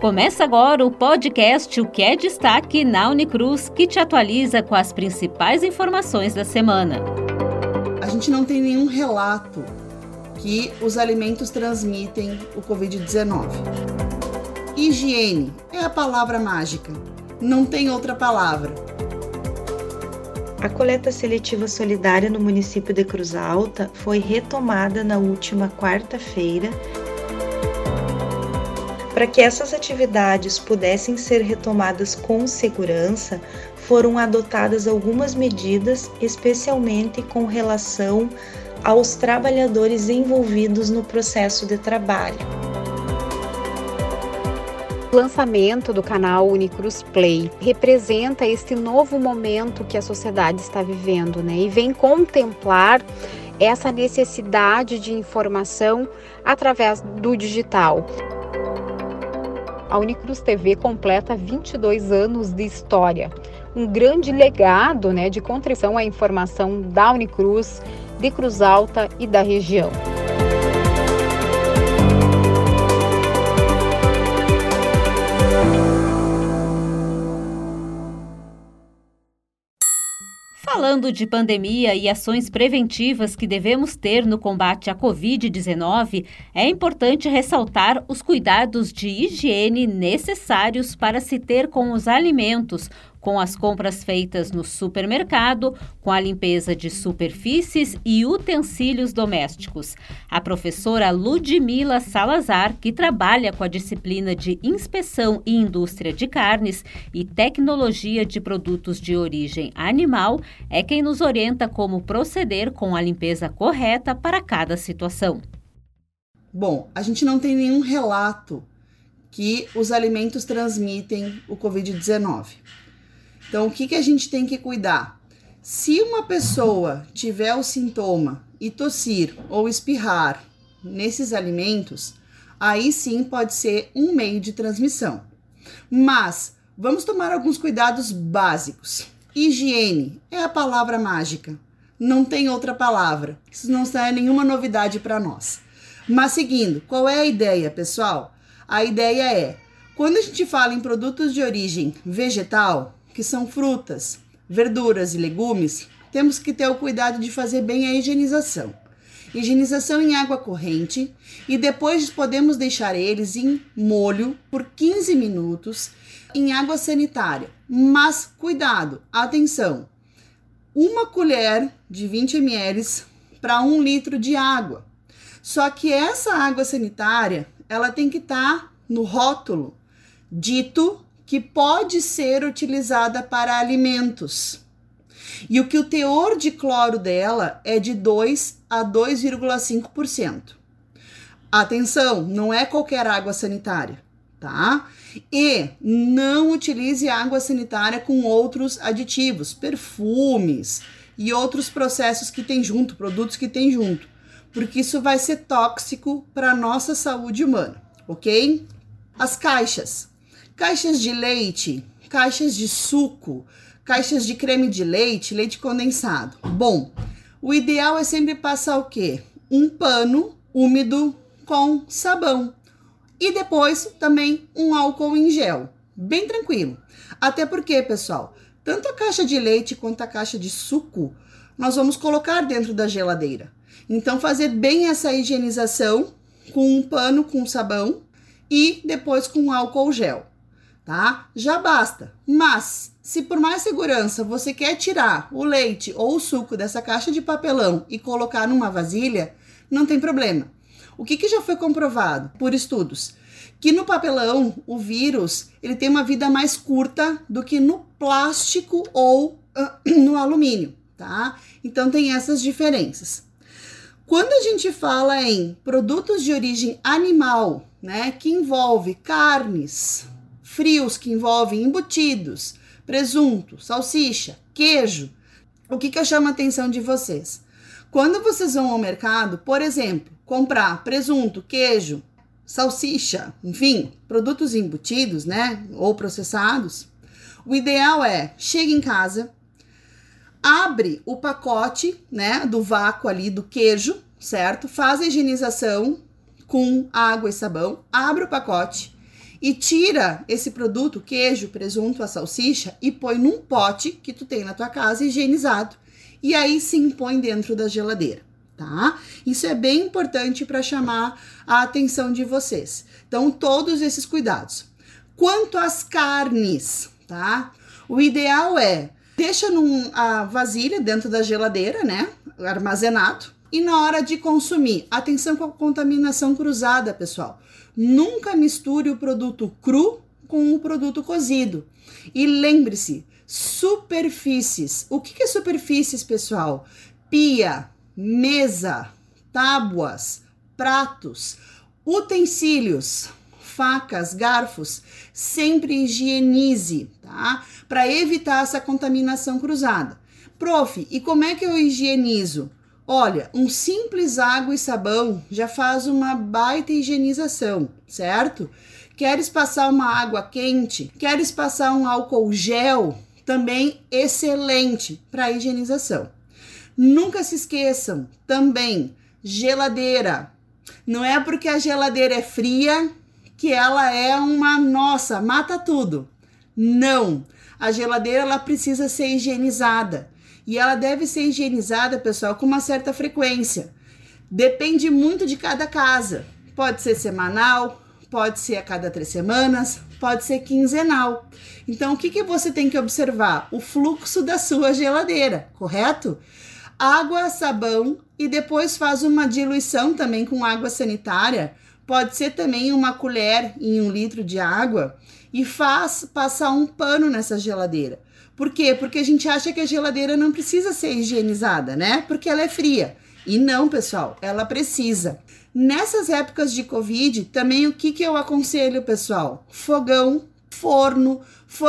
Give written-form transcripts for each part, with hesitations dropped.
Começa agora o podcast O que é Destaque na Unicruz, que te atualiza com as principais informações da semana. A gente não tem nenhum relato que os alimentos transmitem o Covid-19. Higiene é a palavra mágica, não tem outra palavra. A coleta seletiva solidária no município de Cruz Alta foi retomada na última quarta-feira. Para que essas atividades pudessem ser retomadas com segurança, foram adotadas algumas medidas, especialmente com relação aos trabalhadores envolvidos no processo de trabalho. O lançamento do canal Unicruz Play representa este novo momento que a sociedade está vivendo, e vem contemplar essa necessidade de informação através do digital. A Unicruz TV completa 22 anos de história, um grande legado de contribuição à informação da Unicruz, de Cruz Alta e da região. Falando de pandemia e ações preventivas que devemos ter no combate à Covid-19, é importante ressaltar os cuidados de higiene necessários para se ter com os alimentos, com as compras feitas no supermercado, com a limpeza de superfícies e utensílios domésticos. A professora Ludmila Salazar, que trabalha com a disciplina de Inspeção e Indústria de Carnes e Tecnologia de Produtos de Origem Animal, é quem nos orienta como proceder com a limpeza correta para cada situação. Bom, a gente não tem nenhum relato que os alimentos transmitem o Covid-19. Então, o que a gente tem que cuidar? Se uma pessoa tiver o sintoma e tossir ou espirrar nesses alimentos, aí sim pode ser um meio de transmissão. Mas vamos tomar alguns cuidados básicos. Higiene é a palavra mágica, não tem outra palavra. Isso não é nenhuma novidade para nós. Mas seguindo, qual é a ideia, pessoal? A ideia é, quando a gente fala em produtos de origem vegetal, que são frutas, verduras e legumes, temos que ter o cuidado de fazer bem a higienização. Higienização em água corrente e depois podemos deixar eles em molho por 15 minutos em água sanitária. Mas cuidado, atenção, 1 colher de 20 ml para 1 litro de água. Só que essa água sanitária, ela tem que estar no rótulo dito que pode ser utilizada para alimentos. E o teor de cloro dela é de 2 a 2,5%. Atenção, não é qualquer água sanitária, tá? E não utilize água sanitária com outros aditivos, perfumes e outros processos que tem junto, produtos que tem junto, porque isso vai ser tóxico para a nossa saúde humana, ok? As caixas de leite, caixas de suco, caixas de creme de leite, leite condensado. Bom, o ideal é sempre passar o quê? Um pano úmido com sabão. E depois também um álcool em gel. Bem tranquilo. Até porque, pessoal, tanto a caixa de leite quanto a caixa de suco, nós vamos colocar dentro da geladeira. Então, fazer bem essa higienização com um pano com sabão e depois com álcool gel. Tá? Já basta. Mas, se por mais segurança você quer tirar o leite ou o suco dessa caixa de papelão e colocar numa vasilha, não tem problema. O que já foi comprovado por estudos? Que no papelão, o vírus, ele tem uma vida mais curta do que no plástico ou no alumínio, tá? Então, tem essas diferenças. Quando a gente fala em produtos de origem animal, que envolve carnes, frios que envolvem embutidos, presunto, salsicha, queijo, o que eu chamo a atenção de vocês? Quando vocês vão ao mercado, por exemplo, comprar presunto, queijo, salsicha, enfim, produtos embutidos, ou processados, o ideal é, chega em casa, abre o pacote, do vácuo ali do queijo, certo? Faz a higienização com água e sabão, abre o pacote e tira esse produto, queijo, presunto, a salsicha, e põe num pote que tu tem na tua casa higienizado. E aí sim põe dentro da geladeira, tá? Isso é bem importante para chamar a atenção de vocês. Então, todos esses cuidados. Quanto às carnes, tá? O ideal é, deixa numa vasilha dentro da geladeira, né? Armazenado. E na hora de consumir, atenção com a contaminação cruzada, pessoal. Nunca misture o produto cru com o produto cozido. E lembre-se, superfícies. O que é superfícies, pessoal? Pia, mesa, tábuas, pratos, utensílios, facas, garfos, sempre higienize, tá? Para evitar essa contaminação cruzada. Prof, e como é que eu higienizo? Olha, um simples água e sabão já faz uma baita higienização, certo? Queres passar uma água quente? Queres passar um álcool gel? Também excelente para higienização. Nunca se esqueçam, também, geladeira. Não é porque a geladeira é fria que ela é uma, nossa, mata tudo. Não, a geladeira ela precisa ser higienizada. E ela deve ser higienizada, pessoal, com uma certa frequência. Depende muito de cada casa. Pode ser semanal, pode ser a cada 3 semanas, pode ser quinzenal. Então, o que você tem que observar? O fluxo da sua geladeira, correto? Água, sabão e depois faz uma diluição também com água sanitária. Pode ser também uma colher em 1 litro de água e faz passar um pano nessa geladeira. Por quê? Porque a gente acha que a geladeira não precisa ser higienizada, né? Porque ela é fria. E não, pessoal, ela precisa. Nessas épocas de Covid, também o que eu aconselho, pessoal? Fogão, forno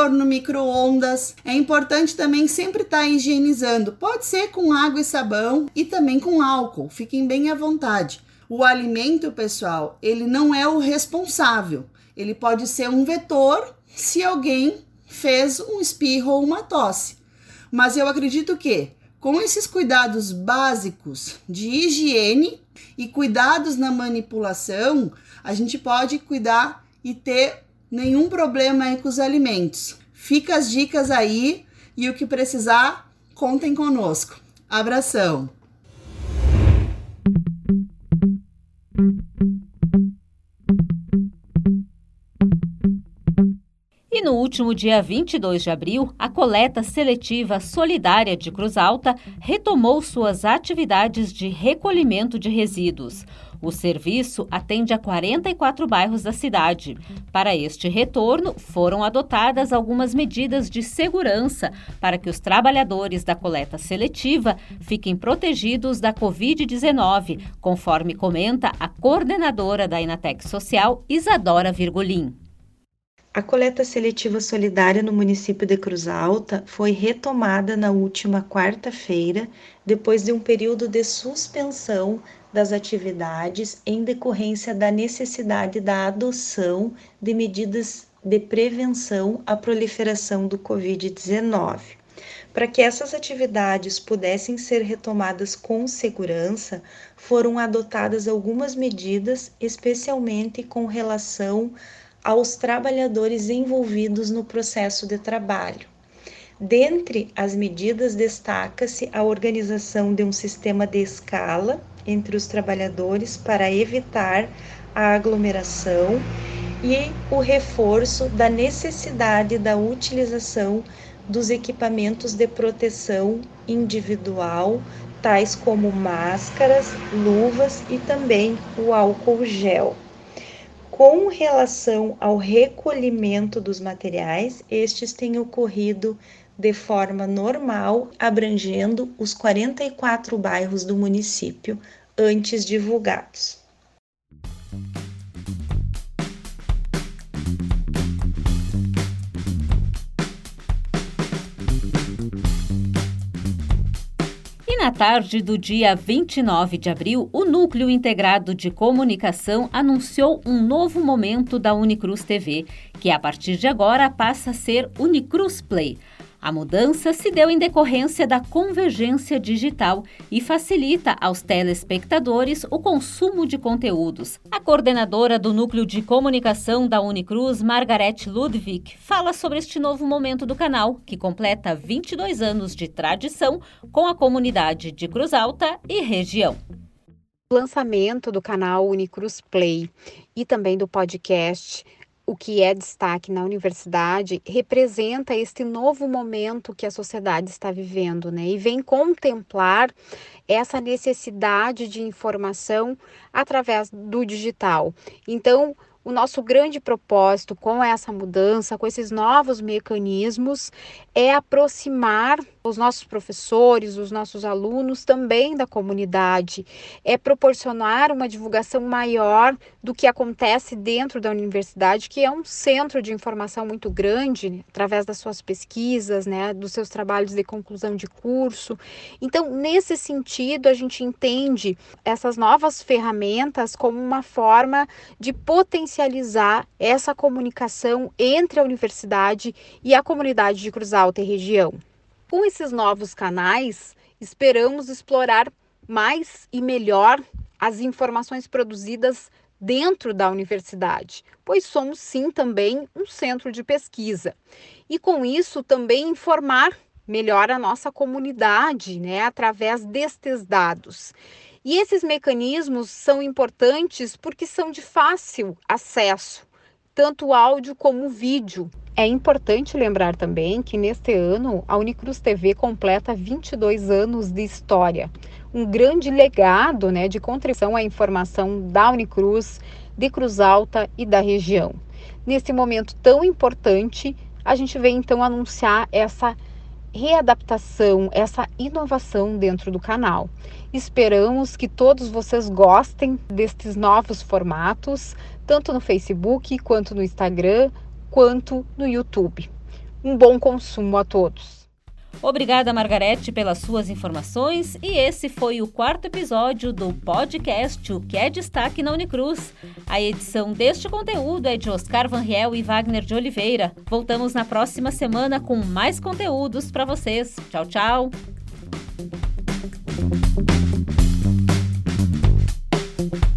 micro-ondas. É importante também sempre estar higienizando. Pode ser com água e sabão e também com álcool. Fiquem bem à vontade. O alimento, pessoal, ele não é o responsável. Ele pode ser um vetor se alguém fez um espirro ou uma tosse. Mas eu acredito que, com esses cuidados básicos de higiene e cuidados na manipulação, a gente pode cuidar e ter nenhum problema aí com os alimentos. Fica as dicas aí e o que precisar, contem conosco. Abração! E no último dia 22 de abril, a coleta seletiva solidária de Cruz Alta retomou suas atividades de recolhimento de resíduos. O serviço atende a 44 bairros da cidade. Para este retorno, foram adotadas algumas medidas de segurança para que os trabalhadores da coleta seletiva fiquem protegidos da Covid-19, conforme comenta a coordenadora da Inatec Social, Isadora Virgulin. A coleta seletiva solidária no município de Cruz Alta foi retomada na última quarta-feira, depois de um período de suspensão das atividades em decorrência da necessidade da adoção de medidas de prevenção à proliferação do Covid-19. Para que essas atividades pudessem ser retomadas com segurança, foram adotadas algumas medidas, especialmente com relação aos trabalhadores envolvidos no processo de trabalho. Dentre as medidas, destaca-se a organização de um sistema de escala entre os trabalhadores para evitar a aglomeração e o reforço da necessidade da utilização dos equipamentos de proteção individual, tais como máscaras, luvas e também o álcool gel. Com relação ao recolhimento dos materiais, estes têm ocorrido de forma normal, abrangendo os 44 bairros do município antes divulgados. Na tarde do dia 29 de abril, o Núcleo Integrado de Comunicação anunciou um novo momento da Unicruz TV, que a partir de agora passa a ser Unicruz Play. A mudança se deu em decorrência da convergência digital e facilita aos telespectadores o consumo de conteúdos. A coordenadora do Núcleo de Comunicação da Unicruz, Margarete Ludwig, fala sobre este novo momento do canal, que completa 22 anos de tradição com a comunidade de Cruz Alta e região. O lançamento do canal Unicruz Play e também do podcast O que é destaque na universidade representa este novo momento que a sociedade está vivendo, né? E vem contemplar essa necessidade de informação através do digital. Então, o nosso grande propósito com essa mudança, com esses novos mecanismos, é aproximar os nossos professores, os nossos alunos também da comunidade, é proporcionar uma divulgação maior do que acontece dentro da universidade, que é um centro de informação muito grande, através das suas pesquisas, né, dos seus trabalhos de conclusão de curso. Então, nesse sentido, a gente entende essas novas ferramentas como uma forma de potencializar essa comunicação entre a universidade e a comunidade de Cruz Alta e região. Com esses novos canais, esperamos explorar mais e melhor as informações produzidas dentro da universidade, pois somos sim também um centro de pesquisa. E com isso também informar melhor a nossa comunidade, né, através destes dados. E esses mecanismos são importantes porque são de fácil acesso, tanto áudio como vídeo. É importante lembrar também que neste ano a Unicruz TV completa 22 anos de história, um grande legado, né, de contribuição à informação da Unicruz, de Cruz Alta e da região. Nesse momento tão importante, a gente vem então anunciar essa readaptação, essa inovação dentro do canal. Esperamos que todos vocês gostem destes novos formatos, tanto no Facebook, quanto no Instagram, quanto no YouTube. Um bom consumo a todos. Obrigada, Margarete, pelas suas informações, e esse foi o 4º episódio do podcast O que é destaque na Unicruz. A edição deste conteúdo é de Oscar Van Riel e Wagner de Oliveira. Voltamos na próxima semana com mais conteúdos para vocês. Tchau, tchau!